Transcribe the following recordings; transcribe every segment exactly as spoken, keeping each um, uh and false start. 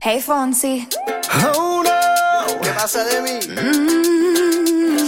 Hey Fonsi. Oh no, ¿Qué pasa de mí? mm.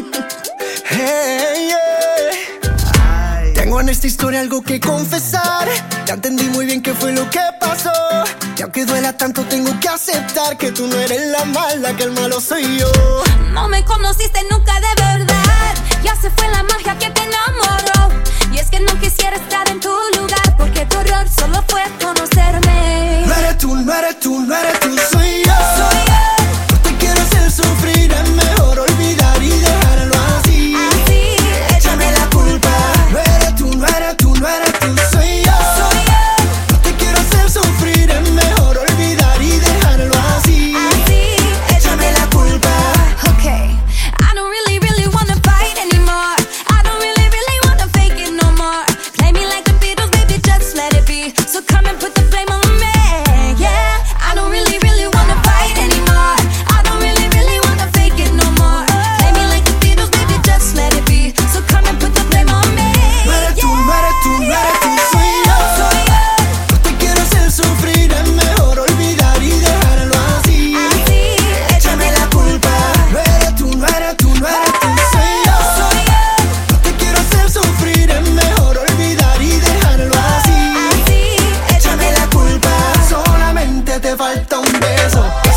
Hey, yeah. Ay. Tengo en esta historia algo que confesar. Ya entendí muy bien qué fue lo que pasó. Y aunque duela tanto tengo que aceptar que tú no eres la mala, que el malo soy yo. No me conociste nunca de verdad. Ya se fue la magia que te enamoró. Y es que no quisiera estar en tu lugar, porque tu error solo fue conocerme. No eres tú, no eres tú, no eres tú, soy yo. Soy yo. No te quiero hacer sufrir, es mejor olvidar y dejarlo así. Así, Échame la culpa. No eres tú, no eres tú, no eres tú, soy yo. soy yo. No te quiero hacer sufrir, es mejor olvidar y dejarlo así. Así, Échame la culpa. Okay, I don't really, really wanna fight anymore. I don't really, really wanna fake it no more. Play me like the Beatles, baby, just let it be. So come and put the flame on me, yeah. I don't really, really wanna fight anymore. I don't really, really wanna fake it no more. Play me like the Beatles, baby, just let it be. So come and put the flame on me, No eres tú, no eres tú, no eres tú, soy yo. Soy yo. No te quiero hacer sufrir, es mejor olvidar y dejarlo así. Así, Échame la culpa. No eres tú, no eres tú, no eres tú, soy yo. soy yo. No te quiero hacer sufrir, es mejor olvidar y dejarlo así. Así, Échame la culpa. Solamente te falta un beso.